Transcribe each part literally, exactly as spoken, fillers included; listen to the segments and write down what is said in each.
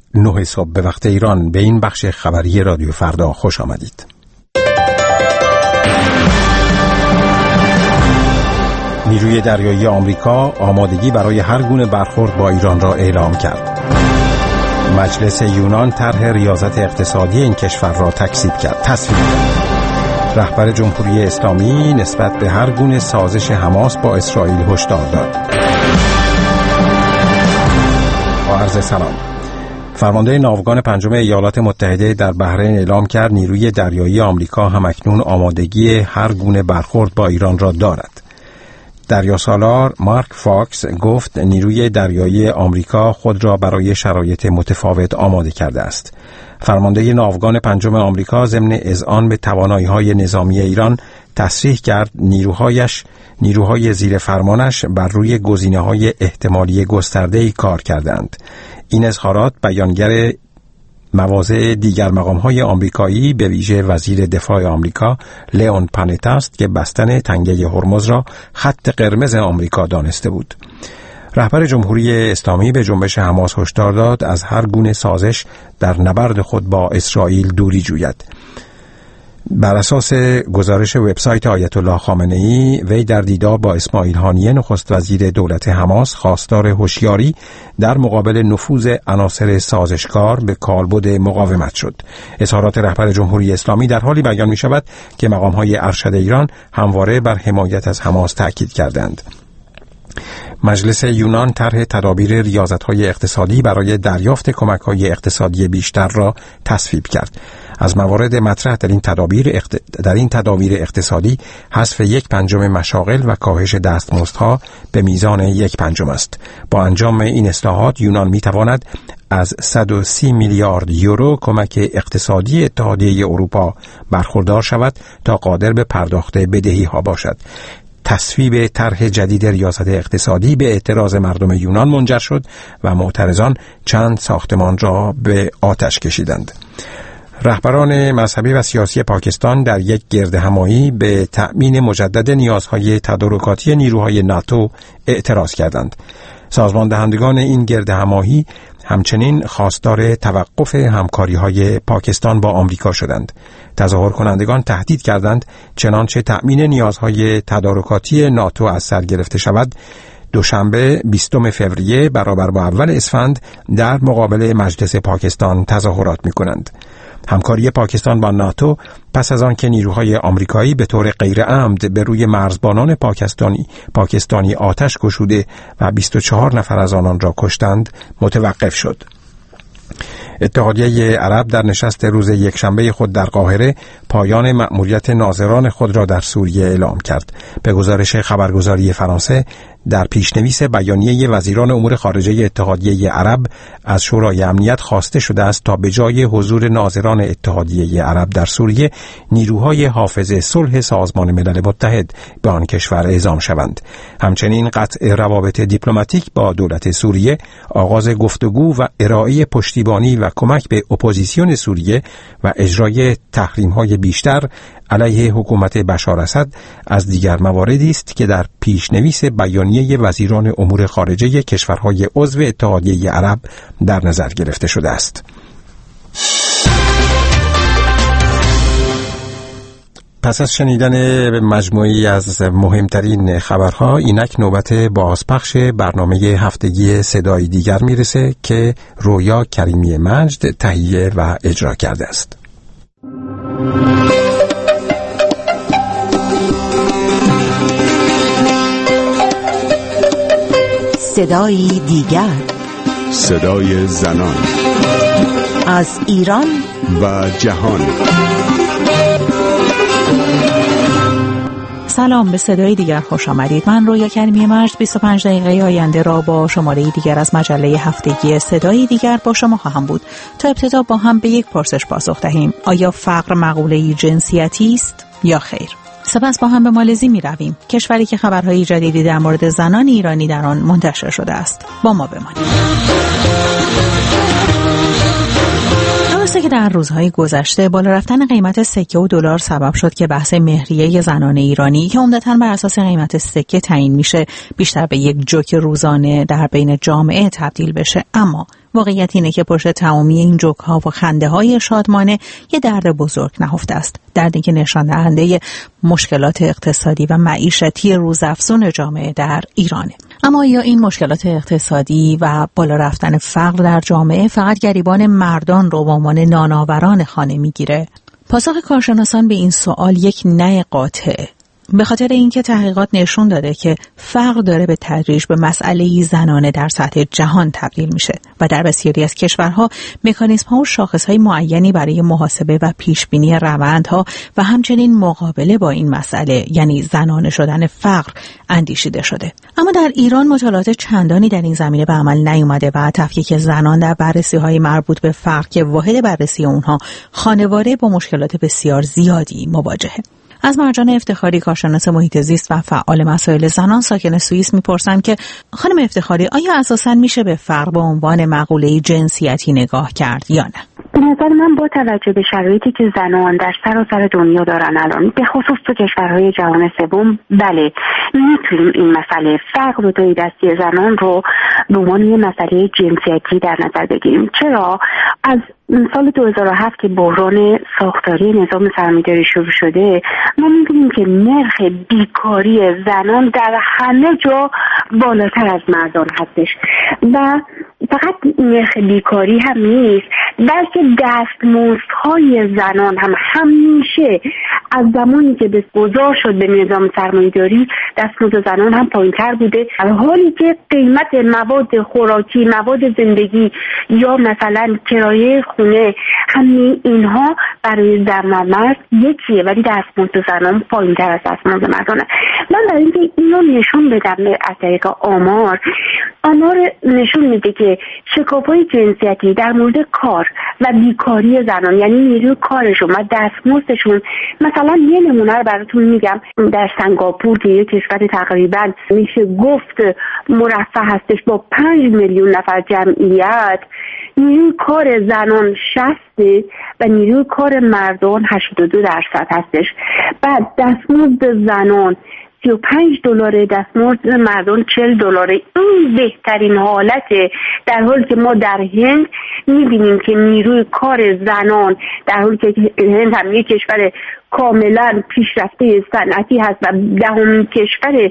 نه صبح به وقت ایران به این بخش خبری رادیو فردا خوش آمدید. نیروی دریایی آمریکا آمادگی برای هر گونه برخورد با ایران را اعلام کرد. مجلس یونان طرح ریاضت اقتصادی این کشور را تکذیب کرد. تصویب کرد. رهبر جمهوری اسلامی نسبت به هر گونه سازش حماس با اسرائیل هشدار داد. با عرض سلام. فرمانده ناوگان پنجم ایالات متحده در بحرین اعلام کرد نیروی دریایی آمریکا همکنون آمادگی هر گونه برخورد با ایران را دارد. دریاسالار مارک فاکس گفت نیروی دریایی آمریکا خود را برای شرایط متفاوت آماده کرده است. فرمانده ناوگان پنجم آمریکا ضمن اذعان به توانایی‌های نظامی ایران تصریح کرد نیروهایش نیروهای زیر فرمانش بر روی گزینه‌های احتمالی گسترده‌ای کار کردند. این اظهارات بیانگر مواضع دیگر مقام‌های آمریکایی به ویژه وزیر دفاع آمریکا لیون پانتا است که بستن تنگه هرمز را خط قرمز آمریکا دانسته بود. رهبر جمهوری اسلامی به جنبش حماس هشدار داد از هر گونه سازش در نبرد خود با اسرائیل دوری جوید. بر اساس گزارش وبسایت آیت الله خامنه‌ای، وی در دیدار با اسماعیل هانیه نخست وزیر دولت حماس خواستار هوشیاری در مقابل نفوذ عناصر سازشکار به کالبد مقاومت شد. اظهارات رهبر جمهوری اسلامی در حالی بیان می شود که مقام‌های ارشد ایران همواره بر حمایت از حماس تاکید کردند. مجلس یونان طرح تدابیر ریاضت‌های اقتصادی برای دریافت کمک‌های اقتصادی بیشتر را تصویب کرد. از موارد مطرح در این تدابیر اقت... در این تدابیر اقتصادی حذف یک پنجم مشاغل و کاهش دستمزدها به میزان یک پنجم است. با انجام این اصلاحات یونان می‌تواند از صد و سی میلیارد یورو کمک اقتصادی اتحادیه اروپا برخوردار شود تا قادر به پرداخت بدهی‌ها باشد. تصویب طرح جدید ریاست اقتصادی به اعتراض مردم یونان منجر شد و معترضان چند ساختمان را به آتش کشیدند. رهبران مذهبی و سیاسی پاکستان در یک گردهمایی به تأمین مجدد نیازهای تدارکاتی نیروهای ناتو اعتراض کردند. سازمان دهندگان این گردهمایی همچنین خواستار توقف همکاری‌های پاکستان با آمریکا شدند. تظاهر کنندگان تهدید کردند چنانچه تأمین نیازهای تدارکاتی ناتو از سر گرفته شود، دوشنبه بیستم فوریه برابر با اول اسفند در مقابل مجلس پاکستان تظاهرات می‌کنند. همکاری پاکستان با ناتو پس از آن که نیروهای آمریکایی به طور غیر عمد به روی مرزبانان پاکستانی پاکستانی آتش گشوده و بیست و چهار نفر از آنان را کشتند متوقف شد. اتحادیه عرب در نشست روز یکشنبه خود در قاهره پایان مأموریت ناظران خود را در سوریه اعلام کرد. به گزارش خبرگزاری فرانسه در پیشنویس بیانیه وزیران امور خارجه اتحادیه عرب از شورای امنیت خواسته شده است تا به جای حضور ناظران اتحادیه عرب در سوریه نیروهای حافظ صلح سازمان ملل متحد به آن کشور اعزام شوند. همچنین قطع روابط دیپلماتیک با دولت سوریه، آغاز گفتگو و ارائه پشتیبانی و کمک به اپوزیسیون سوریه و اجرای تحریم‌های بیشتر علیه حکومت بشار اسد از دیگر مواردی است که در پیشنویس بیانیه وزیران امور خارجه کشورهای عضو اتحادیه عرب در نظر گرفته شده است. پس از شنیدن مجموعی از مهمترین خبرها، اینک نوبت بازپخش برنامه هفتگی صدای دیگر میرسه که رویا کریمی مجد تهیه و اجرا کرده است. صدای دیگر، صدای زنان از ایران و جهان. سلام، به صدای دیگر خوش آمدید. من رویا کریمی مجد بیست و پنج دقیقه آینده را با شماره دیگر از مجله هفتگی صدای دیگر با شما خواهم بود. تا ابتدا با هم به یک پرسش پاسخ دهیم: آیا فقر مقوله‌ای جنسیتی است یا خیر؟ سپس با هم به مالزی می رویم، کشوری که خبرهای جدیدی در مورد زنان ایرانی در آن منتشر شده است. با ما بمانید. درسته که در در روزهای گذشته بالا رفتن قیمت سکه و دلار سبب شد که بحث مهریه زنان ایرانی که عمدتاً بر اساس قیمت سکه تعیین میشه بیشتر به یک جوک روزانه در بین جامعه تبدیل بشه. اما واقعیت اینه که پشت تمامی این جوک‌ها و خنده‌های شادمانه یه درد بزرگ نهفته است. دردی که نشان دهنده مشکلات اقتصادی و معیشتی روزافزون جامعه در ایرانه. اما یا این مشکلات اقتصادی و بالا رفتن فقر در جامعه فقط گریبان مردان رو به عنوان نانآوران خانه میگیره؟ پاسخ کارشناسان به این سوال یک نه قاطعه. به خاطر اینکه تحقیقات نشون داده که فقر داره به تدریج به مسئله‌ای زنانه در سطح جهان تبدیل میشه و در بسیاری از کشورها مکانیزم‌ها و شاخص‌های معینی برای محاسبه و پیشبینی روندها و همچنین مقابله با این مسئله یعنی زنانه شدن فقر اندیشیده شده. اما در ایران مطالعات چندانی در این زمینه به عمل نیامده و تفکیک زنان در بررسی‌های مربوط به فقر که واحد بررسی اونها خانواده با مشکلات بسیار زیادی مواجهه. از مرجان افتخاری کارشناس محیط زیست و فعال مسائل زنان ساکن سوئیس میپرسم که خانم افتخاری آیا اساساً میشه به فقر به عنوان مقوله جنسیتی نگاه کرد یا نه؟ به نظر من با توجه به شرایطی که زنان در سراسر دنیا دارن الان به خصوص تو کشورهای جهان سوم، بله میتونیم این مسئله فقر و توی دستی زنان رو به عنوان یه مسئله جنسیتی در نظر بگیریم. چرا؟ از سال دو هزار و هفت که بحران ساختاری نظام سرمایه‌داری شروع شده ما می‌بینیم که نرخ بیکاری زنان در همه جا بالاتر از مردان هستش و فقط نرخ بیکاری هم نیست بلکه دستمزدهای زنان هم همیشه از زمانی که به گذار شد به نظام سرمایه‌داری دستمزد زنان هم پایین‌تر بوده، در حالی که قیمت مواد خوراکی، مواد زندگی یا مثلا کرایه خونه همین اینها برای زن و مرد یکیه ولی دستمزد زنان پایین‌تر از دستمزد مردانه. من برای اینکه اینو نشون بدم از طریق آمار آمار نشون میده که شکاف‌های جنسیتی در مورد کار و بیکاری زنان یعنی نیروی کارشون و دستمزدشون، مثلا یه نمونه رو براتون میگم. در سنگاپور که یه کشور تقریبا میشه گفت مرفه هستش با پنج میلیون نفر جمعیت، نیروی کار زنان شصت و نیروی کار مردان هشتاد و دو درصد هستش. بعد دستمزد زنان سی و پنج دلار، دستمزد مردان چهل دلار. این بهترین حالته، در حالی که ما در هند میبینیم که نیروی کار زنان در حالی که هند هم یک کشور کاملا پیشرفته صنعتی هست و دهمین کشور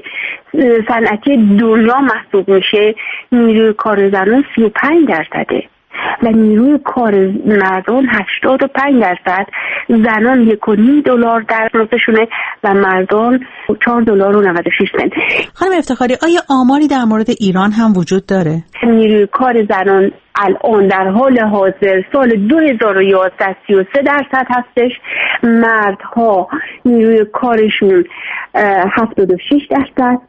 صنعتی دنیا محسوب میشه، نیروی کار زنان سی و پنج درصده و نیروی کار مردان هشتاد و پنج درصد. زنان یک و نیم دلار دستمزدشونه و مردان چهار دلار و نود و شش سنت. خانم افتخاری آیا آماری در مورد ایران هم وجود داره؟ نیروی کار زنان الان در حال حاضر سال دو هزار و یازده سی و سه درصد هستش، مردها نیروی کارشون هفتاد و شش درصد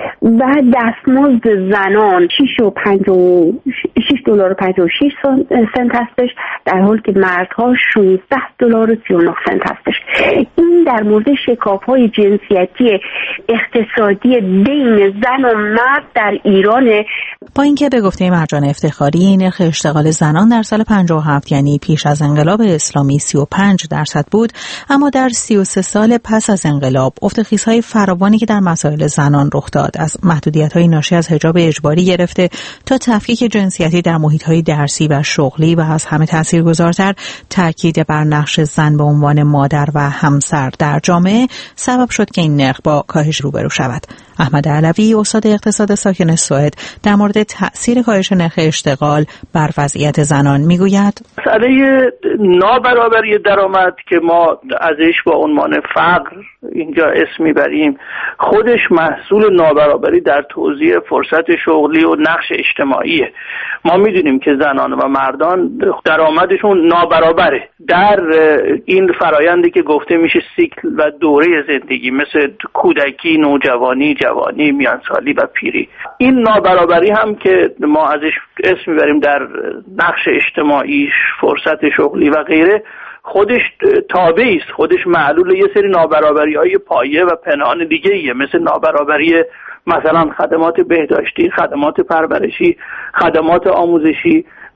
و دستمزد زنان شش و پنج و شش دلار و پنجاه و شش سنت هستش، در حالی که مردها شانزده دلار و سی و نه سنت هستش. این در مورد شکاف‌های جنسیتی اقتصادی بین زن و مرد در ایرانه. با اینکه به گفته مرجان افتخاری نرخ اشتغال زنان در سال پنجاه و هفت یعنی پیش از انقلاب اسلامی سی و پنج درصد بود، اما در سی و سه سال پس از انقلاب افت خیزهای فراوانی که در مسائل زنان رخ داد، از محدودیت‌های ناشی از حجاب اجباری گرفته تا تفکیک جنسیتی در محیط‌های درسی و شغلی و از همه تاثیرگذارتر تاکید بر نقش زن به عنوان مادر و همسر در جامعه سبب شد که این نرخ با کاهش روبرو شود. احمد علوی استاد اقتصاد ساکن سوئد در مورد تأثیر کاهش نرخ اشتغال بر وضعیت زنان میگوید: مسئله نابرابری درآمد که ما ازش با عنوان فقر اینجا اسم میبریم خودش محصول نابرابری در توزیع فرصت شغلی و نقش اجتماعیه. ما میدونیم که زنان و مردان درآمدشون نابرابره در این فرایندی که گفته میشه سیکل و دوره زندگی، مثل کودکی، نوجوانی، جوانی، میانسالی و پیری. این نابرابری هم که ما ازش اسم میبریم در نقش اجتماعی، فرصت شغلی و غیره، خودش تابعی است، خودش معلول یه سری نابرابری‌های پایه و پنهان دیگه ایه، مثل نابرابری مثلا خدمات بهداشتی، خدمات پرورشی، خدمات آموزشی،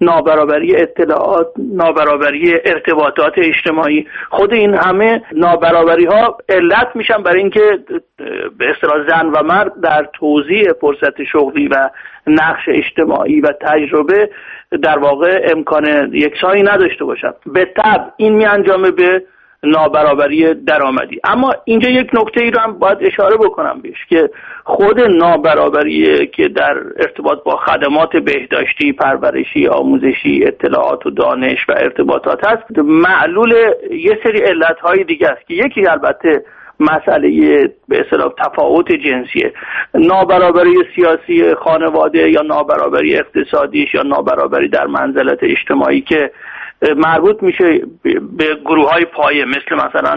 نابرابری اطلاعات، نابرابری ارتباطات اجتماعی، خود این همه نابرابری ها علت میشن برای اینکه به اصطلاح زن و مرد در توزیع فرصت شغلی و نقش اجتماعی و تجربه در واقع امکان یکسانی نداشته باشن. به طبع این می انجامه به نابرابری درآمدی. اما اینجا یک نکته ای رو هم باید اشاره بکنم بهش که خود نابرابری که در ارتباط با خدمات بهداشتی، پرورشی، آموزشی، اطلاعات و دانش و ارتباطات هست، معلول یه سری علتهای دیگه است که یکی البته مسئله به اصطلاح تفاوت جنسیه، نابرابری سیاسی خانواده یا نابرابری اقتصادیش یا نابرابری در منزلت اجتماعی که مربوط میشه به گروه‌های پایه مثل مثلا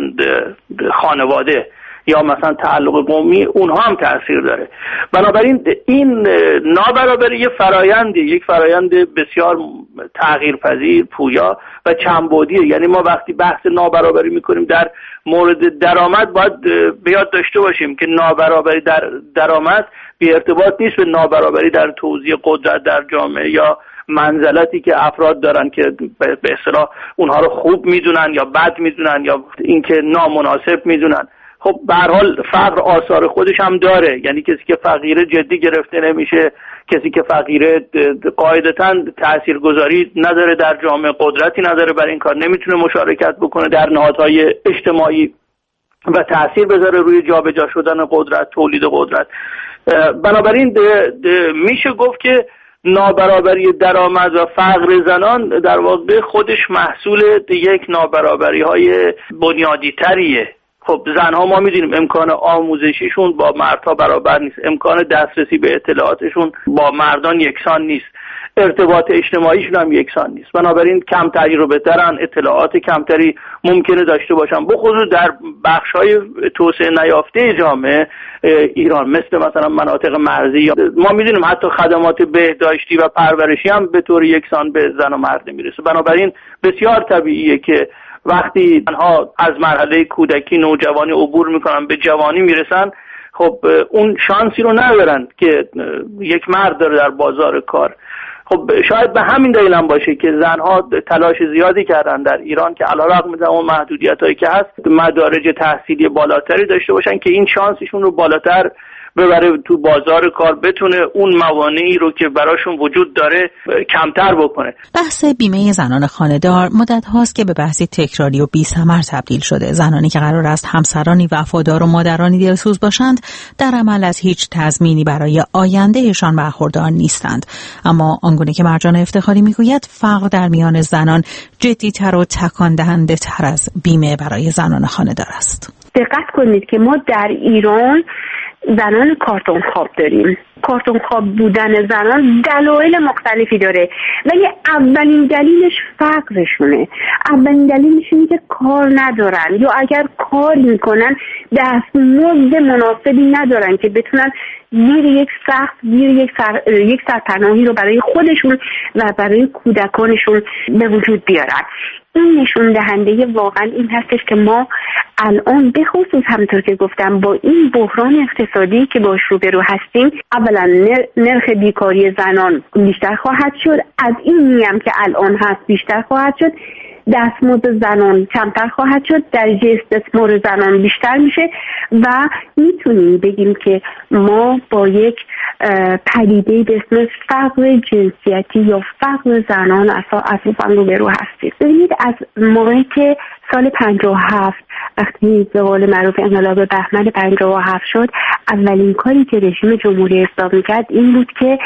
خانواده یا مثلا تعلق قومی، اونها هم تأثیر داره. بنابراین این نابرابری یک فرایند یک فرایند بسیار تغییرپذیر، پویا و چندبعدیه. یعنی ما وقتی بحث نابرابری میکنیم در مورد درآمد باید به یاد داشته باشیم که نابرابری در درآمد بی ارتباط نیست به نابرابری در توزیع قدرت در جامعه یا منزلتی که افراد دارن که به اصطلاح اونها رو خوب میدونن یا بد میدونن یا اینکه نامناسب میدونن. خب به هر حال فقر آثار خودش هم داره، یعنی کسی که فقیره جدی گرفته نمیشه، کسی که فقیره قاعدتاً تاثیرگذاری نداره در جامعه، قدرتی نداره برای این کار، نمیتونه مشارکت بکنه در نهادهای اجتماعی و تاثیر بذاره روی جابجا شدن قدرت، تولید قدرت. بنابراین ده ده میشه گفت که نابرابری درآمد و فقر زنان در واقع خودش محصول یک نابرابری های بنیادی تریه. خب زنها ما میدونیم امکان آموزشیشون با مردها برابر نیست، امکان دسترسی به اطلاعاتشون با مردان یکسان نیست، ارتباط اجتماعیشون هم یکسان نیست. بنابراین کم تجربه ترن، اطلاعات کمتری ممکنه داشته باشن، بخصوص در بخش‌های توسعه نیافته جامعه ایران مثل مثلا مناطق مرزی. ما میدونیم حتی خدمات بهداشتی و پرورشی هم به طور یکسان به زن و مرد نمیرسه. بنابراین بسیار طبیعیه که وقتی آنها از مرحله کودکی، نوجوانی عبور میکنن به جوانی میرسن، خب اون شانسی رو ندارن که یک مرد داره در بازار کار. خب شاید به همین دلیل هم باشه که زنها تلاش زیادی کردن در ایران که علیرغم اون محدودیتایی که هست مدارج تحصیلی بالاتری داشته باشن که این شانسشون رو بالاتر ببره تو بازار کار، بتونه اون موانعی رو که براشون وجود داره کمتر بکنه. بحث بیمه زنان خانه‌دار مدت هاست که به بحثی تکراری و بی‌ثمر تبدیل شده. زنانی که قرار است همسرانی وفادار و مادرانی دلسوز باشند در عمل از هیچ تضمینی برای آیندهشان برخوردار نیستند. اما آنگونه که مرجان افتخاری میگوید فقر در میان زنان جدی‌تر و تکان دهنده تر از بیمه برای زنان خانه‌دار است. دقت کنید که ما در ایران زنان کارتون خواب داریم. کارتون خواب بودن زنان دلایل مختلفی داره، ولی اولین دلیلش فقرشونه. اولین دلیلش اینه که کار ندارن، یا اگر کار میکنن دستمزد مناسبی ندارن که بتونن زیر یک سقف، زیر یک سر، یک سرپناهی رو برای خودشون و برای کودکانشون به وجود بیارن. این نشون دهنده واقعا این هستش که ما الان به خصوص همونطور که گفتم با این بحران اقتصادی که باش روبرو هستیم، اولا نرخ بیکاری زنان بیشتر خواهد شد، از این میم که الان هست بیشتر خواهد شد، دستمزد زنان کمتر خواهد شد، درجه استثمار زنان بیشتر میشه و میتونیم بگیم که ما با یک پدیده به اسم فقر جنسیتی یا فقر زنان اساساً روبرو هستیم. ببینید از موقعی که سال پنجاه و هفت وقتی به قول معروف انقلاب بهمن پنجاه و هفت شد، اولین کاری که رژیم جمهوری اسلامی کرد این بود که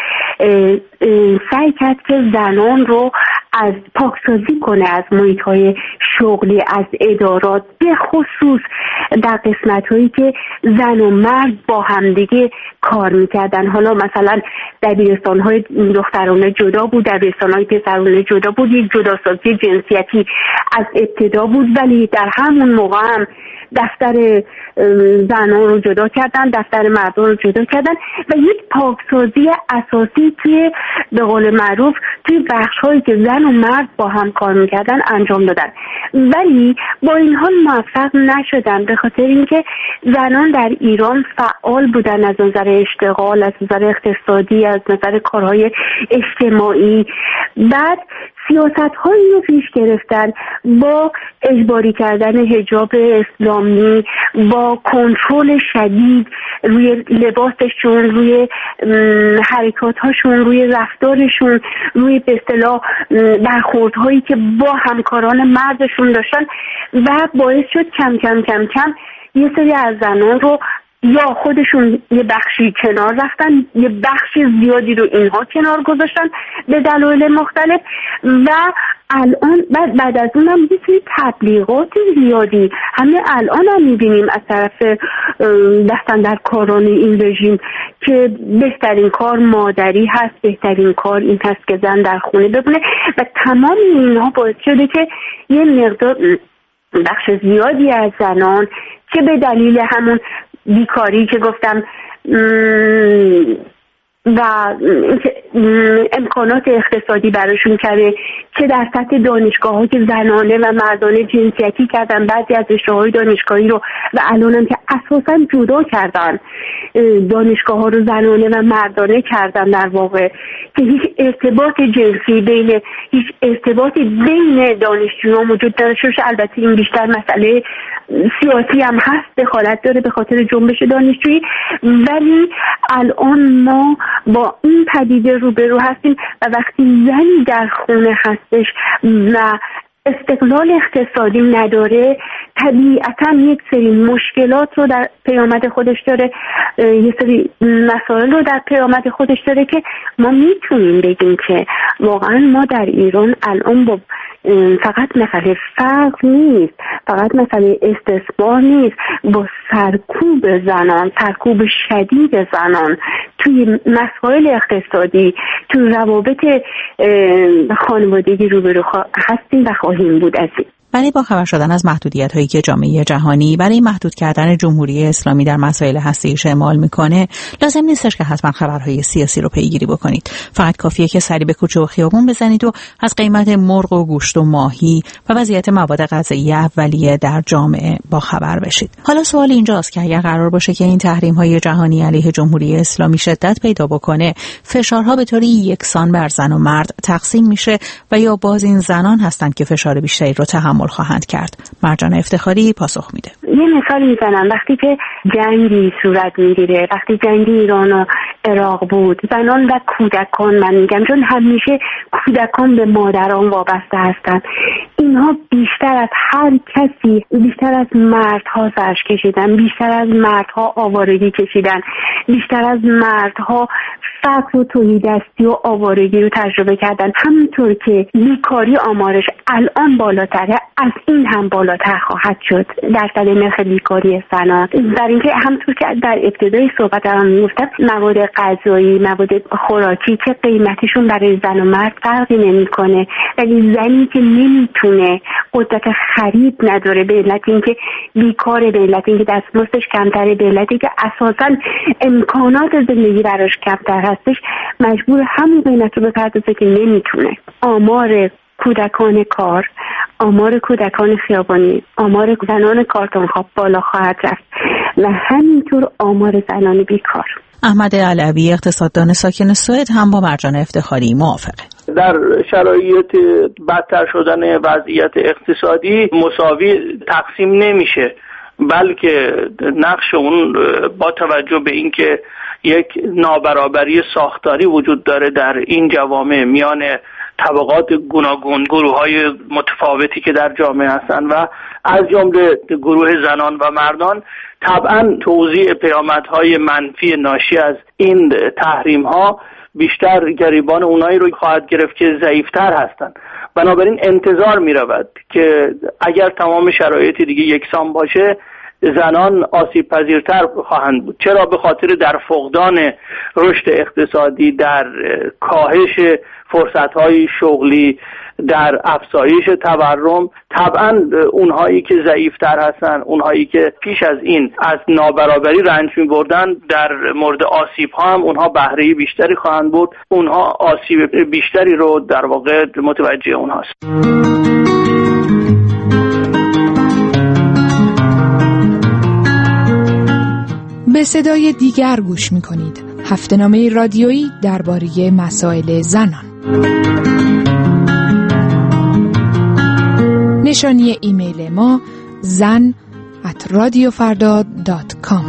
سعی کرد که زنان رو از پاکسازی کنه از محیط‌های شغلی، از ادارات، به خصوص در قسمت‌هایی که زن و مرد با همدیگه کار می‌کردن. حالا مثلا دبیرستان‌های دخترانه جدا بود، دبیرستان‌های پسرانه جدا بود، یک جداسازی جنسیتی از ابتدا بود، ولی در همون موقع هم دفتر زنان رو جدا کردن، دفتر مردان رو جدا کردن و یک پاکسازی اساسی که به قول معروف توی بخش‌هایی که زن زن و مرد با هم کار میکردن انجام دادن، ولی با این حال موفق نشدن به خاطر اینکه زنان در ایران فعال بودن از نظر اشتغال، از نظر اقتصادی، از نظر کارهای اجتماعی. بعد سیاست هایی رو پیش گرفتن با اجباری کردن حجاب اسلامی، با کنترل شدید روی لباسشون، روی حرکات هاشون، روی رفتارشون، روی به اصطلاح برخورد هایی که با همکاران مردشون داشتن و باعث شد کم کم کم کم یه سری از زنان رو یا خودشون یه بخشی کنار رفتن، یه بخش زیادی رو اینها کنار گذاشتن به دلایل مختلف و الان بعد, بعد از اونم یه سری تبلیغات زیادی همه الان هم میبینیم از طرف دستن در کاران این رژیم که بهترین کار مادری هست، بهترین کار این هست که زن در خونه بمونه و تمام اینها باعث شده که یه مقدار بخش زیادی از زنان که به دلیل همون بیکاری که گفتم و امکانات اقتصادی براشون کرده، چه در سطح دانشگاه ها که زنانه و مردانه جنسیتی کردن بعضی از رشته‌های دانشگاهی رو و الان هم که اساسا جدا کردن دانشگاه ها رو زنانه و مردانه کردن، در واقع که هیچ ارتباط جنسی بین هیچ ارتباطی بین دانشجویان وجود نداشته. البته این بیشتر مسئله سیاسی هم هست، دخالت داره به خاطر جنبش دانشجویی، ولی الان ما با این پدیده روبرو هستیم و وقتی زنی در خونه هستش و استقلال اقتصادی نداره طبیعتا یک سری مشکلات رو در پیامد خودش داره، یک سری مسائل رو در پیامد خودش داره که ما میتونیم بگیم که واقعا ما در ایران الان با فقط مسئله فقر نیست، فقط مسئله استثمار نیست، با سرکوب زنان، سرکوب شدید زنان توی مسائل اقتصادی، توی روابط خانوادگی روبرو هستیم و خواهیم بود. از این برای با خبر شدن از محدودیت‌هایی که جامعه جهانی برای محدود کردن جمهوری اسلامی در مسائل هسته‌ایش اعمال می‌کنه، لازم نیستش که حتما خبرهای سیاسی رو پیگیری بکنید. فقط کافیه که سری به کوچه و خیابون بزنید و از قیمت مرغ و گوشت و ماهی و وضعیت مواد غذایی اولیه در جامعه با خبر بشید. حالا سوال اینجاست که اگر قرار باشه که این تحریم‌های جهانی علیه جمهوری اسلامی شدت پیدا بکنه، فشارها به طوری یکسان بر زن و مرد تقسیم میشه و یا باز این زنان هستند که فشار بیشتری رو تحمل خواهند کرد. مرجان افتخاری پاسخ میده. یه مثال میزنم. وقتی که جنگی صورت میگیره، وقتی جنگ ایران و عراق بود، زنان و کودکان، من میگم چون همیشه کودکان به مادران وابسته هستن، اینها بیشتر از هر کسی، بیشتر از مردها سرش کشیدن، بیشتر از مردها آوارگی کشیدن، بیشتر از مردها فقر و تهیدستی و آوارگی رو تجربه کردن. همونطور که بیکاری آمارش الان بالاتره، از این هم بالاتر خواهد شد درصد نرخ بیکاری زنان. در اینکه همونطور که در ابتدای صحبتم میگفتم، مواد غذایی، مواد خوراکی که قیمتشون برای زن و مرد فرقی نمیکنه، ولی زنی که نمیتونه، قدرت خرید نداره، به علت اینکه بیکاره، به علت اینکه دستمزدش کمتره، به علت اینکه اساسا امکانات زندگی براش کمتر هستش، مجبور همون قیمت رو بپردازه که نمیتونه. آمار کودکان کار، آمار کودکان خیابانی، آمار زنان کارتونخواب بالا خواهد رفت و همینطور آمار زنان بیکار. احمد علوی، اقتصاددان ساکن سوئد، هم با مرجان افتخاری موافقه. در شرایط بدتر شدن وضعیت اقتصادی مساوی تقسیم نمیشه، بلکه نقش اون با توجه به اینکه یک نابرابری ساختاری وجود داره در این جوامع میان طبقات گوناگون، گروه‌های متفاوتی که در جامعه هستند و از جمله گروه زنان و مردان، طبعاً توزیع پیامدهای منفی ناشی از این تحریم‌ها بیشتر گریبان اونایی رو خواهد گرفت که ضعیف‌تر هستند. بنابراین انتظار می‌رود که اگر تمام شرایط دیگه یکسان باشه، زنان آسیب پذیرتر خواهند بود. چرا؟ به خاطر در فقدان رشد اقتصادی، در کاهش فرصت‌های شغلی، در افزایش تورم. طبعا اونهایی که ضعیفتر هستن، اونهایی که پیش از این از نابرابری رنج می‌بردن، در مورد آسیب ها هم اونها بهره بیشتری خواهند برد. اونها آسیب بیشتری رو در واقع متوجه اونهاست. به صدای دیگر گوش می‌کنید. هفته‌نامه رادیویی درباره مسائل زنان. نشانی ایمیل ما زن ات رادیو فردا دات کام.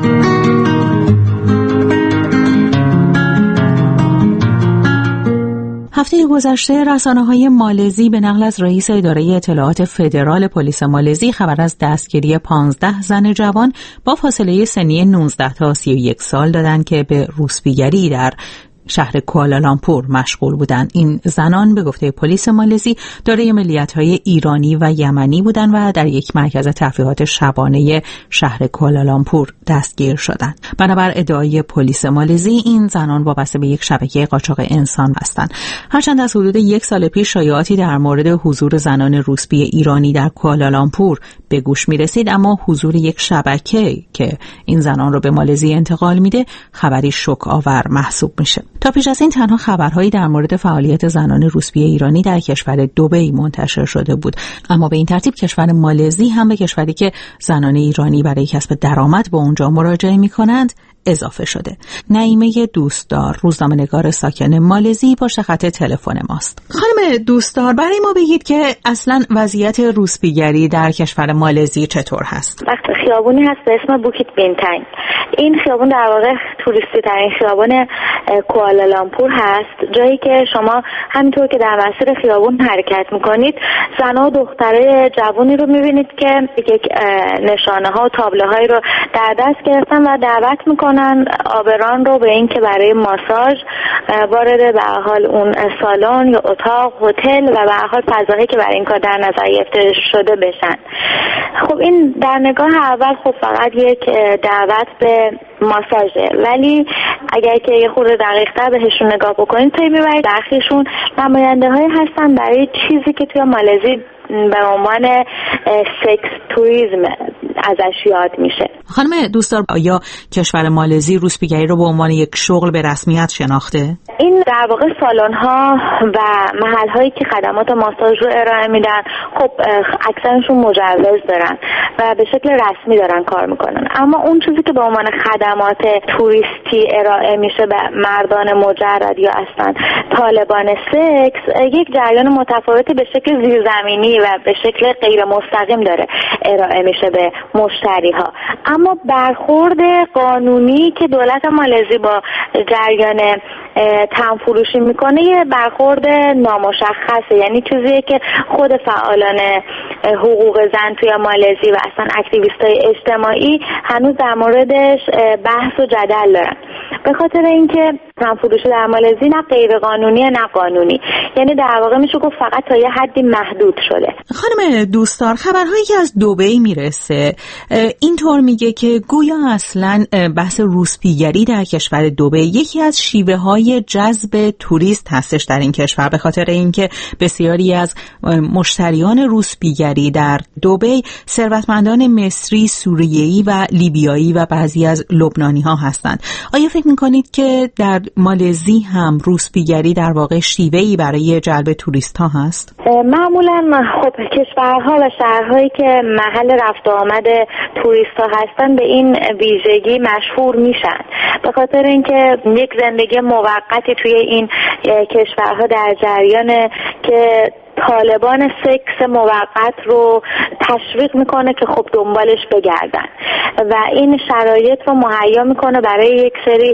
هفته گذشته رسانه‌های مالزی به نقل از رئیس اداره اطلاعات فدرال پلیس مالزی خبر از دستگیری پانزده زن جوان با فاصله سنی نوزده تا سی و یک سال دادند که به روسپیگری در شهر کوالالامپور مشغول بودند. این زنان به گفته پلیس مالزی دارای ملیت‌های ایرانی و یمنی بودند و در یک مرکز تفریحات شبانه شهر کوالالامپور دستگیر شدند. بنابر ادعای پلیس مالزی این زنان وابسته به یک شبکه قاچاق انسان هستند. هرچند از حدود یک سال پیش شایعاتی در مورد حضور زنان روسپی ایرانی در کوالالامپور به گوش می‌رسید، اما حضور یک شبکه که این زنان رو به مالزی انتقال میده خبری شوک آور محسوب میشه. تا پیش از این تنها خبرهایی در مورد فعالیت زنان روسپی ایرانی در کشور دبی منتشر شده بود، اما به این ترتیب کشور مالزی هم به کشوری که زنان ایرانی برای کسب درآمد به اونجا مراجعه می‌کنند اضافه شده. نعیمه دوستدار، روزنامه‌نگار ساکن مالزی، پشت خط تلفن ماست. خانم دوستدار، برای ما بگید که اصلا وضعیت روسپیگری در کشور مالزی چطور هست؟ وقت خیابونی هست به اسم بوکیت بینتنگ. این خیابون در واقع توریستی ترین خیابان کوالالامپور هست، جایی که شما همینطور که در مسیر خیابون حرکت میکنید زنها و دخترای جوانی رو میبینید که یک نشانه ها و تابلوهایی رو در دست گرفتن و دعوت میکنن آبران رو به این که برای ماساژ وارد به حال اون سالن یا اتاق هتل و به حال فضاهایی که برای این کار در نظر گرفته شده بشن. خب این در نگاه اول خب فقط یک دعوت به ماساژه، ولی اگر که یه خورده دقیق‌تر بهشون نگاه بکنید پی میبرید برخیشون نماینده‌هایی هستن برای چیزی که توی مالزی به عنوان سکس توریسم ازش یاد میشه. خانم دوستدار، آیا کشور مالزی روسپیگری رو به عنوان یک شغل به رسمیت شناخته؟ این در واقع سالن‌ها و محل‌هایی که خدمات ماساژ رو ارائه میدن خب اکثرشون مجوز دارن و به شکل رسمی دارن کار میکنن، اما اون چیزی که به عنوان خدمات توریستی ارائه میشه به مردان مجرد یا اصلا طالبان سکس یک جریان متفاوتی به شکل زیرزمینی و به شکل غیر مستقیم داره ارائه میشه به مشتری ها. اما برخورد قانونی که دولت مالزی با جریان تام فروشی میکنه یه برخورد نامشخصه، یعنی چیزیه که خود فعالان حقوق زن توی مالزی و اصلا اکتیویستای اجتماعی هنوز در موردش بحث و جدل دارن، به خاطر اینکه تام فروشی در مالزی نه غیر قانونی نه قانونی، یعنی در واقع میشه گفت فقط تا یه حدی محدود شده. خانم دوستدار، خبرهایی که از دبی میرسه اینطور میگه که گویا اصلا بحث روسپیگری در کشور دبی یکی از شیوه های جذب توریست هستش در این کشور، به خاطر اینکه بسیاری از مشتریان روسپیگری در دبی ثروتمندان مصری، سوریه‌ای و لیبیایی و بعضی از لبنانی ها هستند. آیا فکر میکنید که در مالزی هم روسپیگری در واقع شیوه‌ای برای جلب توریست ها هست؟ معمولا خب کشورها و شهرهایی که محل رفت و آمد توریست ها هستن به این ویژگی مشهور میشن، به خاطر اینکه یک زندگی موقتی توی این کشورها در جریانه که طالبان سکس موقت رو تشویق میکنه که خب دنبالش بگردن و این شرایط رو مهیا میکنه برای یک سری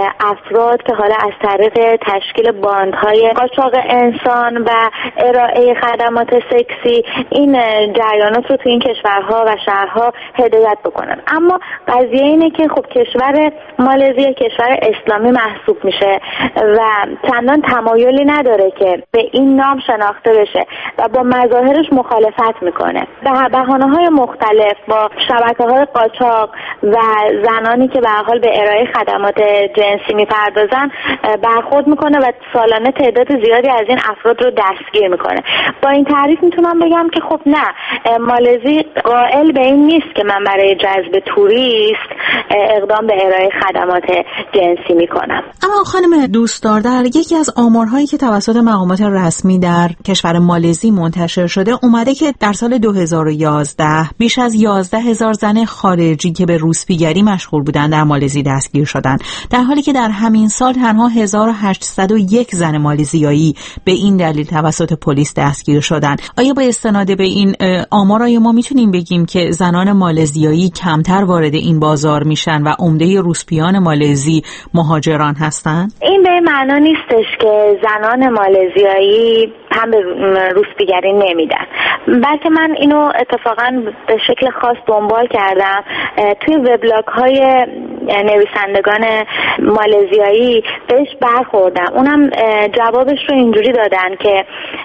افراد که حالا از طریق تشکیل باندهای قاچاق انسان و ارائه خدمات سکسی این جریانات رو تو این کشورها و شهرها هدایت بکنن. اما قضیه اینه که خب کشور مالزی کشور اسلامی محسوب میشه و چندان تمایلی نداره که به این نام شناخته بشه و با مظاهرش مخالفت میکنه. به بهانه‌های مختلف با شبکه‌های قاچاق و زنانی که به هر حال به ارائه خدمات جنسی می‌پردازن برخورد میکنه و سالانه تعداد زیادی از این افراد رو دستگیر میکنه. با این تعریف میتونم بگم که خب نه، مالزی قائل به این نیست که من برای جذب توریست اقدام به ارائه خدمات جنسی میکنم. اما خانم دوستدار، در یکی از آمارهایی که توسط مقامات رسمی در کشور مالزی منتشر شده اومده که در سال دو هزار و یازده بیش از یازده هزار زن خارجی که به روسپیگری مشغول بودند در مالزی دستگیر شدند، در حالی که در همین سال تنها هزار و هشتصد و یک زن مالزیایی به این دلیل توسط پلیس دستگیر شدند. آیا با استناد به این آمار آیا ما میتونیم بگیم که زنان مالزیایی کمتر وارد این بازار میشن و عمده روسپیان مالزی مهاجران هستند؟ این به معنا نیستش که زنان مالزیایی هم به روسپیگری نمیدن، بلکه من اینو اتفاقا به شکل خاص دنبال کردم توی وبلاگ های نویسندگان مالزیایی بهش برخوردم. اونم جوابش رو اینجوری دادن که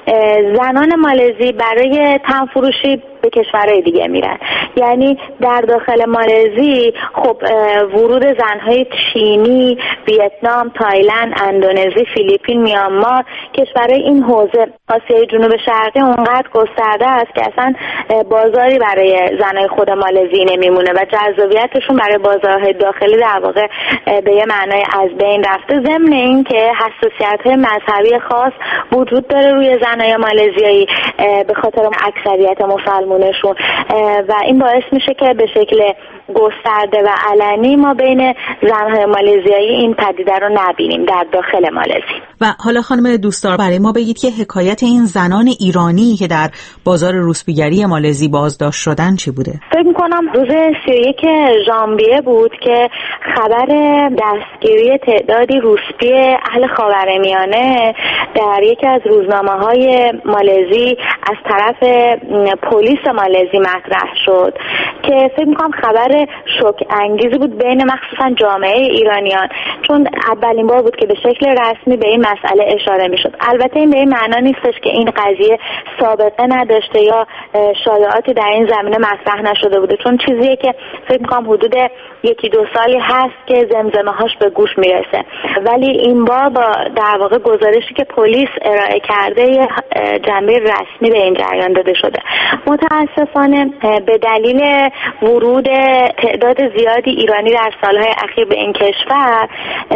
زنان مالزی برای تنفروشی به کشورهای دیگه میرن، یعنی در داخل مالزی خب ورود زنهای چینی، ویتنام، تایلند، اندونزی، فیلیپین، میانمار، کشورهای این حوزه آسیای جنوب شرقی اونقدر گسترده است که اصلا بازاری برای زنهای خود مالزی نمیمونه و جذابیتشون برای بازارهای داخلی در واقع به یه معنای از بین رفته، ضمن این که حساسیت‌های مذهبی خاص وجود داره روی زنهای مالزیایی به خاطر اکثریت مسلمانشون و این باعث میشه که به شکل گسترده و علنی ما بین زنهای مالزیایی این پدیده رو نبینیم در داخل مالزی. و حالا خانم دوستدار برای ما بگید که حکایت این زنان ایرانی که در بازار روسپیگری مالزی بازداشت شدن چی بوده؟ فکر می‌کنم روز سی و یک ژانویه بود که خبر دستگیری تعدادی روسپی اهل خاورمیانه در یکی از روزنامه‌های مالزی از طرف پلیس مالزی مطرح شد که فکر می‌کنم خبر شوک انگیزی بود بین مخصوصا جامعه ایرانیان، چون اولین بار بود که به شکل رسمی به این مسئله اشاره میشد. البته این به این معنا نیستش که این قضیه سابقه نداشته یا شایعاتی در این زمینه مطرح نشده بوده، چون چیزیه که فکر می‌کنم حدود یکی دو سالی هست که زمزمه هاش به گوش میرسه، ولی این بار با در واقع گزارشی که پلیس ارائه کرده جنبه رسمی به این جریان داده شده. متاسفانه به دلیل ورود تعداد زیادی ایرانی در سالهای اخیر به این کشور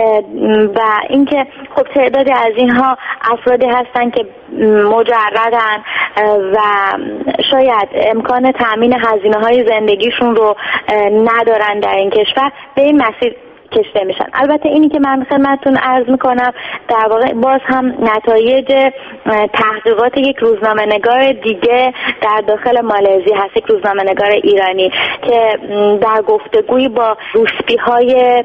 و اینکه خب تعدادی از اینها افرادی هستن که مجردن و شاید امکان تامین هزینه‌های زندگیشون رو ندارن در این کشور، به این مسیر کشته میشن. البته اینی که من خدمتتون عرض میکنم در واقع باز هم نتایج تحقیقات یک روزنامه‌نگار دیگه در داخل مالزی هست، یک روزنامه‌نگار ایرانی که در گفتگویی با روسپی‌های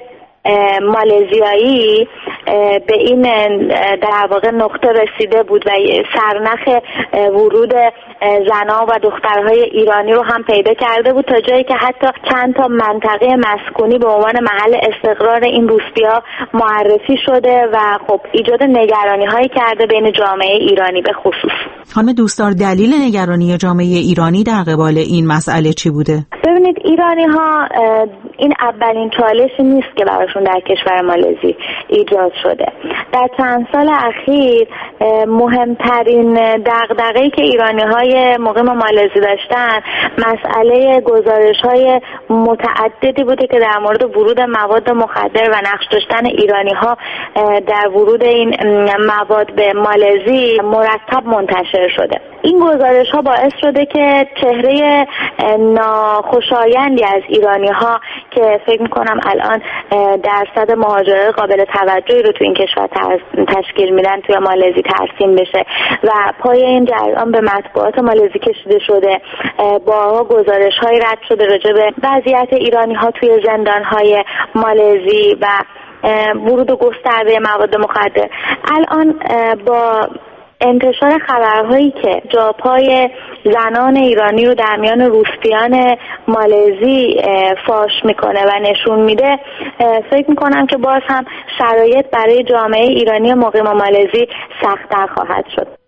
مالزیایی به این در واقع نقطه رسیده بود و سرنخ ورود زنان و دخترهای ایرانی رو هم پیدا کرده بود، تا جایی که حتی چند تا منطقه مسکونی به عنوان محل استقرار این روسپی‌ها معرفی شده و خب ایجاد نگرانی هایی کرده بین جامعه ایرانی به خصوص. خانم دوستدار، دلیل نگرانی جامعه ایرانی در قبال این مسئله چی بوده؟ ببینید، ایرانی ها این اولین چالشی نیست که براشون در کشور مالزی ایجاد شده. در چند سال اخیر مهمترین دغدغه‌ای که ایرانی‌های مقیم مالزی داشتن مسئله گزارش‌های متعددی بوده که در مورد ورود مواد مخدر و نقش داشتن ایرانی‌ها در ورود این مواد به مالزی مرتب منتشر شده. این گزارش‌ها باعث شده که چهره ناخوشایندی از ایرانی‌ها که فکر می‌کنم الان درصد مهاجرت قابل توجهی رو تو این کشور تشکیل میدن توی مالزی ترسیم بشه و پای این جریان به مطبوعات مالزی کشیده شده. با گزارش‌های رد شده راجع به وضعیت ایرانی‌ها توی زندان‌های مالزی و ورود گسترده مواد مخدر. الان با انتشار خبرهایی که جاپای زنان ایرانی رو در میان روسپیان مالزی فاش میکنه و نشون میده، فکر میکنم که باز هم شرایط برای جامعه ایرانی مقیم مالزی سخت‌تر خواهد شد.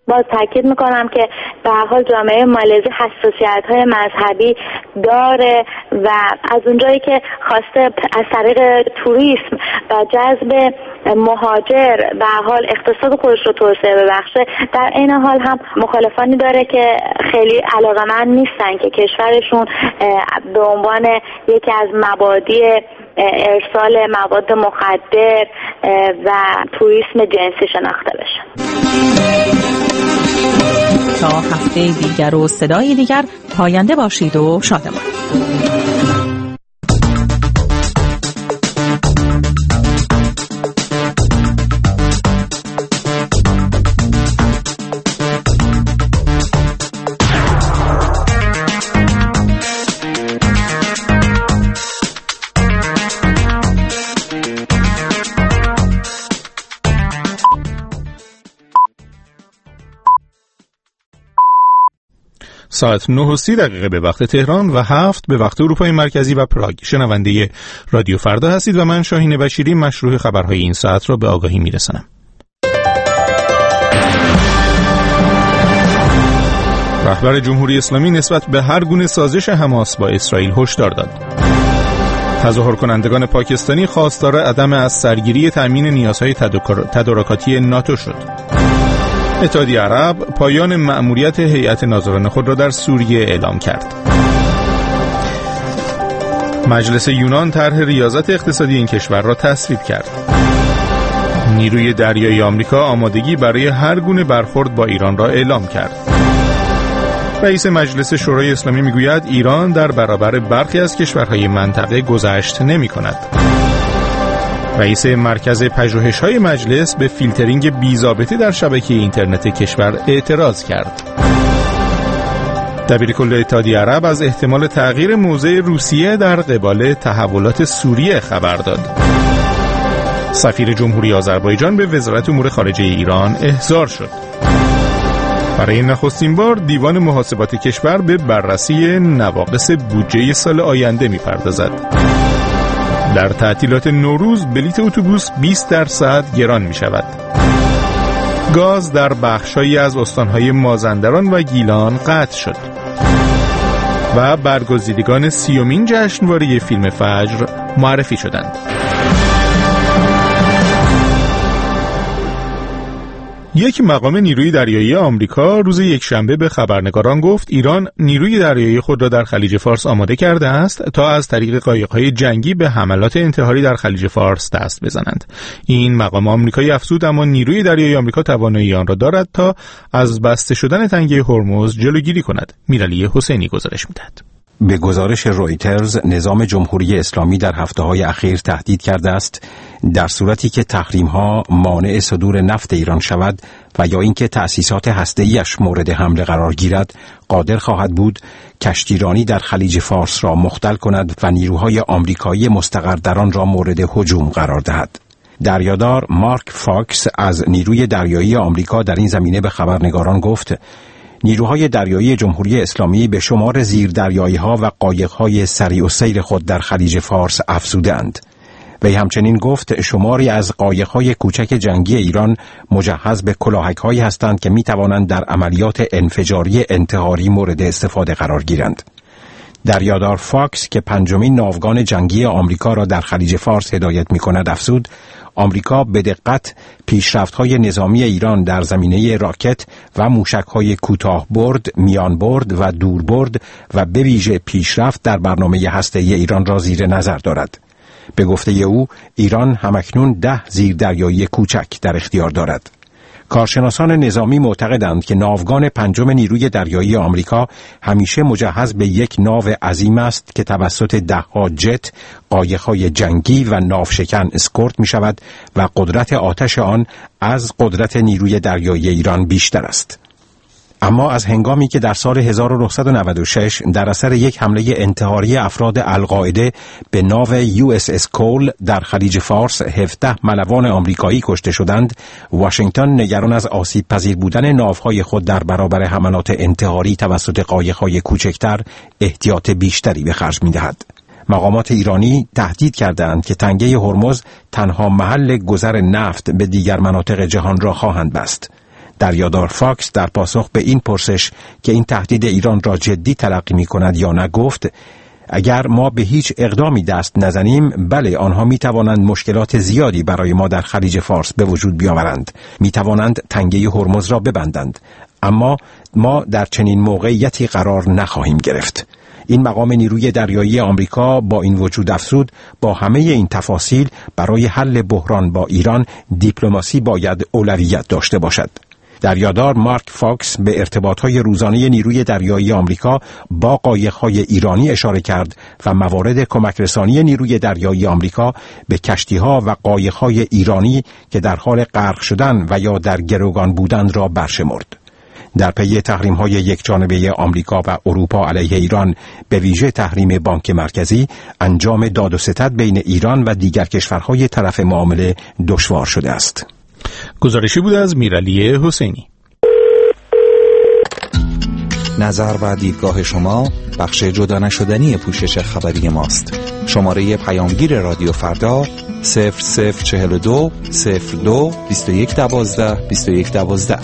باز تاکید میکنم که به هر حال جامعه مالزی حساسیت‌های مذهبی داره و از اونجایی که خواسته از طریق توریسم و جذب مهاجر به هر حال اقتصاد خودش رو توسعه ببخشه، در این حال هم مخالفانی داره که خیلی علاقه‌مند نیستن که کشورشون به عنوان یکی از مبادی ارسال مواد مخدر و توریسم جنسی شناخته بشه. تا هفته دیگر و صدای دیگر، پاینده باشید و شادمان. ساعت نه و سی دقیقه به وقت تهران و هفت به وقت اروپای مرکزی و پراگ. شنونده رادیو فردا هستید و من شاهین بشیری مشروع خبرهای این ساعت را به آگاهی میرسانم. رهبر جمهوری اسلامی نسبت به هر گونه سازش حماس با اسرائیل هشدار داد. تظاهر کنندگان پاکستانی خواستار عدم از سرگیری تامین نیازهای تدارکاتی ناتو شد. اتحادیه عرب پایان مأموریت هیئت ناظران خود را در سوریه اعلام کرد. مجلس یونان طرح ریاضت اقتصادی این کشور را تصویب کرد. نیروی دریایی آمریکا آمادگی برای هر گونه برخورد با ایران را اعلام کرد. رئیس مجلس شورای اسلامی میگوید ایران در برابر برخی از کشورهای منطقه گذشت نمی کند. رئیس مرکز پژوهش‌های مجلس به فیلترینگ بی‌ضابطه در شبکه اینترنت کشور اعتراض کرد. دبیرکل اتحادیه عرب از احتمال تغییر موضع روسیه در قبال تحولات سوریه خبر داد. سفیر جمهوری آذربایجان به وزارت امور خارجه ایران احضار شد. برای نخستین بار دیوان محاسبات کشور به بررسی نواقص بودجه سال آینده می‌پردازد. در تعطیلات نوروز بلیت اتوبوس بیست درصد گران می شود. گاز در بخشایی از استانهای مازندران و گیلان قطع شد. و برگزیدگان سیومین جشنواره فیلم فجر معرفی شدند. یک مقام نیروی دریایی آمریکا روز یکشنبه به خبرنگاران گفت ایران نیروی دریایی خود را در خلیج فارس آماده کرده است تا از طریق قایق‌های جنگی به حملات انتحاری در خلیج فارس دست بزنند. این مقام آمریکایی افزود اما نیروی دریایی آمریکا توانایی آن را دارد تا از بسته شدن تنگه هرمز جلوگیری کند. میرعلی حسینی گزارش می‌دهد. به گزارش رویترز، نظام جمهوری اسلامی در هفته‌های اخیر تهدید کرده است در صورتی که تحریم‌ها مانع صدور نفت ایران شود و یا اینکه تأسیسات هسته‌ایش مورد حمله قرار گیرد، قادر خواهد بود کشتیرانی در خلیج فارس را مختل کند و نیروهای آمریکایی مستقر در آن را مورد هجوم قرار دهد. دریادار مارک فاکس از نیروی دریایی آمریکا در این زمینه به خبرنگاران گفت نیروهای دریایی جمهوری اسلامی به شمار زیردریایی‌ها و قایق‌های سریع السیر خود در خلیج فارس افزودند. وی همچنین گفت شماری از قایق‌های کوچک جنگی ایران مجهز به کلاهک‌هایی هستند که می‌توانند در عملیات انفجاری انتحاری مورد استفاده قرار گیرند. دریادار فاکس که پنجمین ناوگان جنگی آمریکا را در خلیج فارس هدایت می‌کند افزود آمریکا به دقت پیشرفت‌های نظامی ایران در زمینه راکت و موشک‌های کوتاه برد، میان برد و دور برد و به ویژه پیشرفت در برنامه هسته‌ای ایران را زیر نظر دارد. به گفته او ایران همکنون ده زیردریایی کوچک در اختیار دارد. کارشناسان نظامی معتقدند که ناوگان پنجم نیروی دریایی آمریکا همیشه مجهز به یک ناو عظیم است که توسط ده‌ها جت، قایق‌های جنگی و ناوشکن اسکورت می شود و قدرت آتش آن از قدرت نیروی دریایی ایران بیشتر است. اما از هنگامی که در سال هزار و نهصد و نود و شش در اثر یک حمله انتحاری افراد القاعده به ناو یو اس اس کول در خلیج فارس هفده ملوان آمریکایی کشته شدند، واشنگتن نگران از آسیب پذیر بودن ناوهای خود در برابر حملات انتحاری توسط قایق‌های کوچکتر احتیاط بیشتری به خرج می‌دهد. مقامات ایرانی تهدید کردند که تنگه هرمز تنها محل گذر نفت به دیگر مناطق جهان را خواهند بست. دریادار فاکس در پاسخ به این پرسش که این تهدید ایران را جدی تلقی می کند یا نه گفت: اگر ما به هیچ اقدامی دست نزنیم، بله، آنها می توانند مشکلات زیادی برای ما در خلیج فارس به وجود بیاورند، می توانند تنگه هرمز را ببندند، اما ما در چنین موقعیتی قرار نخواهیم گرفت. این مقام نیروی دریایی آمریکا با این وجود افزود با همه این تفاصیل برای حل بحران با ایران دیپلماسی باید اولویت داشته باشد. دریادار مارک فاکس به ارتباطهای روزانه نیروی دریایی آمریکا با قایق‌های ایرانی اشاره کرد و موارد کمک رسانی نیروی دریایی آمریکا به کشتی‌ها و قایق‌های ایرانی که در حال غرق شدن و یا در گروگان بودند را برشمرد. در پی تحریم‌های یکجانبه آمریکا و اروپا علیه ایران، به ویژه تحریم بانک مرکزی، انجام داد و ستد بین ایران و دیگر کشورهای طرف معامله دشوار شده است. گزارشی بود از میرعلی حسینی. نظر و دیدگاه شما بخش جدا نشدنی پوشش خبری ماست. شماره پیامگیر رادیو فردا صفر صفر چهل و دو صفر دو بیست و یک دوازده بیست و یک دوازده.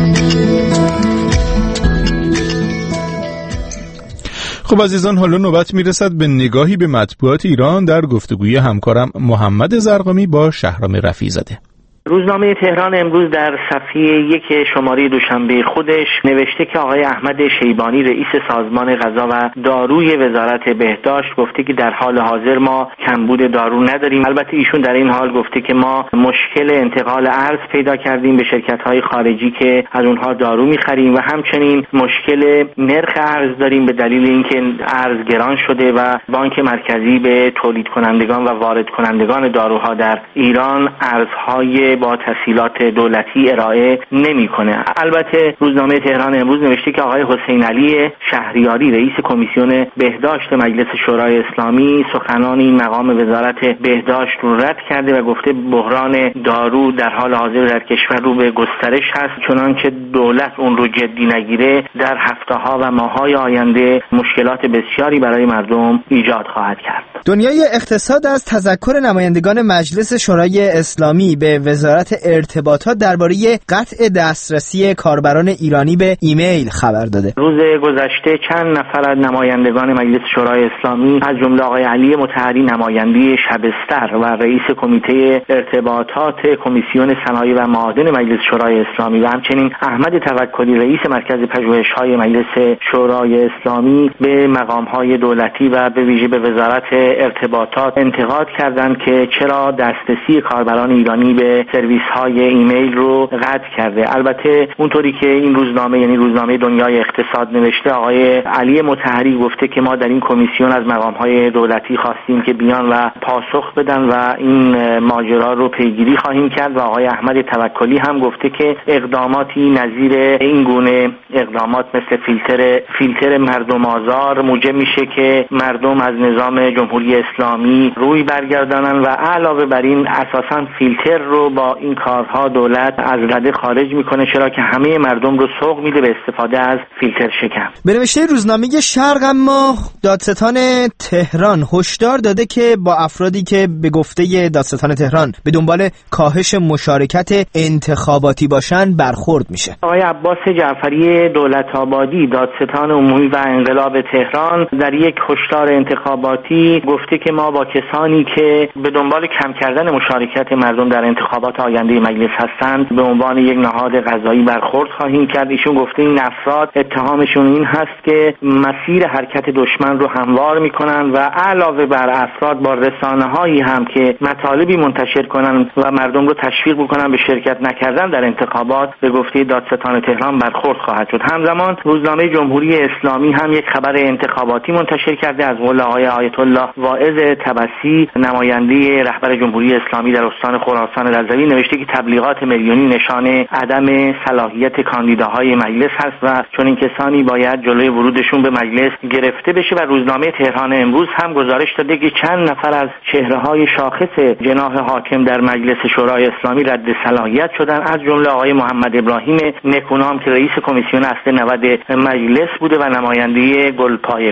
خب عزیزان، حالا نوبت میرسد به نگاهی به مطبوعات ایران در گفتگوی همکارم محمد زرقامی با شهرام رفیع‌زاده. روزنامه تهران امروز در صفحه یک شماره دوشنبه خودش نوشته که آقای احمد شیبانی رئیس سازمان غذا و داروی وزارت بهداشت گفته که در حال حاضر ما کمبود دارو نداریم. البته ایشون در این حال گفته که ما مشکل انتقال ارز پیدا کردیم به شرکت‌های خارجی که از اونها دارو می‌خریم و همچنین مشکل نرخ ارز داریم به دلیل اینکه ارز گران شده و بانک مرکزی به تولید کنندگان و وارد کنندگان داروها در ایران ارزهای با تسهیلات دولتی ارائه نمی‌کنه. البته روزنامه تهران امروز نوشته که آقای حسین علی شهریاری رئیس کمیسیون بهداشت مجلس شورای اسلامی سخنان این مقام وزارت بهداشت رو رد کرده و گفته بحران دارو در حال حاضر در کشور رو به گسترش هست، چنانکه دولت اون رو جدی نگیره در هفته‌ها و ماه‌های آینده مشکلات بسیاری برای مردم ایجاد خواهد کرد. دنیای اقتصاد از تذکر نمایندگان مجلس شورای اسلامی به وزارت ارتباطات درباره قطع دسترسی کاربران ایرانی به ایمیل خبر داده. روز گذشته چند نفر از نمایندگان مجلس شورای اسلامی از جمله آقای علی مطهری نماینده شبستر و رئیس کمیته ارتباطات کمیسیون صنایع و معادن مجلس شورای اسلامی و همچنین احمد توکلی رئیس مرکز پژوهش‌های مجلس شورای اسلامی به مقام‌های دولتی و به ویژه به وزارت ارتباطات انتقاد کردند که چرا دسترسی کاربران ایرانی به سرویس‌های ایمیل رو قطع کرده. البته اونطوری که این روزنامه یعنی روزنامه دنیای اقتصاد نوشته، آقای علی مطهری گفته که ما در این کمیسیون از مقام‌های دولتی خواستیم که بیان و پاسخ بدن و این ماجرا رو پیگیری خواهیم کرد و آقای احمد توکلی هم گفته که اقداماتی نظیر این گونه اقدامات مثل فیلتر فیلتر مردم آزار موجب میشه که مردم از نظام جمهوری اسلامی روی برگردانن و علاوه بر این اساساً فیلتر رو با این کارها دولت از رده خارج میکنه، چرا که همه مردم رو سوق میده به استفاده از فیلتر شکم. به نوشته روزنامه شرق اما دادستان تهران هشدار داده که با افرادی که به گفته دادستان تهران به دنبال کاهش مشارکت انتخاباتی باشن برخورد میشه. آقای عباس جعفری دولت آبادی دادستان عمومی و انقلاب تهران در یک هشدار انتخاباتی گفته که ما با کسانی که به دنبال کم کردن مشارکت مردم در انتخابات آینده مجلس هستند به عنوان یک نهاد قضایی برخورد خواهیم کرد. ایشون گفته این افراد اتهامشون این هست که مسیر حرکت دشمن رو هموار میکنن و علاوه بر افراد با رسانه‌هایی هم که مطالبی منتشر کنن و مردم رو تشویق بکنن به شرکت نکردن در انتخابات به گفته دادستان تهران برخورد خواهد شد. همزمان روزنامه جمهوری اسلامی هم یک خبر انتخاباتی منتشر کرده از قول آقای آیت الله واعظ طبسی نماینده رهبر جمهوری اسلامی در استان خراسان رضوی نوشته که تبلیغات میلیونی نشان عدم صلاحیت کاندیداهای مجلس هست و چون این کسانی باید جلوی ورودشون به مجلس گرفته بشه و روزنامه تهران امروز هم گزارش داده که چند نفر از چهره‌های شاخص جناح حاکم در مجلس شورای اسلامی رد صلاحیت شدن، از جمله آقای محمد ابراهیم نکونام که رئیس کمیسیون اصل نود مجلس بوده و نماینده گلپایگان.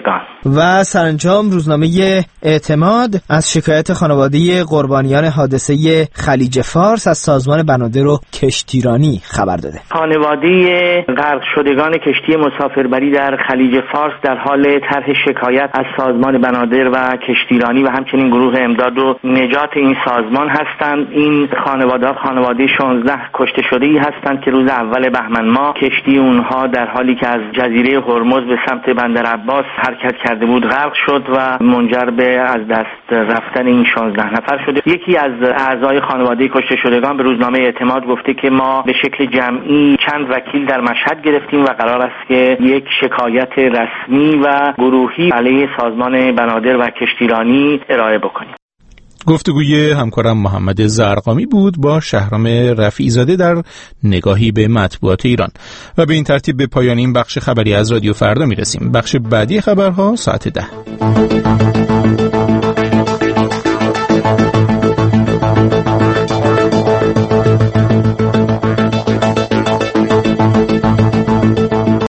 و سرانجام روزنامه اعتماد از شکایت خانواده قربانیان حادثه خلیج فارس از سازمان بنادر و کشتیرانی خبر داده. خانواده غرق شدگان کشتی مسافربری در خلیج فارس در حال طرح شکایت از سازمان بنادر و کشتیرانی و همچنین گروه امداد و نجات این سازمان هستند. این خانواده خانواده شانزده کشته شده ای هستند که روز اول بهمن ماه کشتی اونها در حالی که از جزیره هرمز به سمت بندر عباس حرکت کرده بود غرق شد و منجر به از دست رفتن این شانزده نفر شده. یکی از اعضای خانواده کشته شدگان به روزنامه اعتماد گفته که ما به شکل جمعی چند وکیل در مشهد گرفتیم و قرار است که یک شکایت رسمی و گروهی علیه سازمان بنادر و کشتیرانی ارائه بکنیم. گفتگوی همکارم محمد زرقامی بود با شهرام رفیع‌زاده در نگاهی به مطبوعات ایران. و به این ترتیب به پایان این بخش خبری از رادیو فردا میرسیم. بخش بعدی خبرها ساعت ده.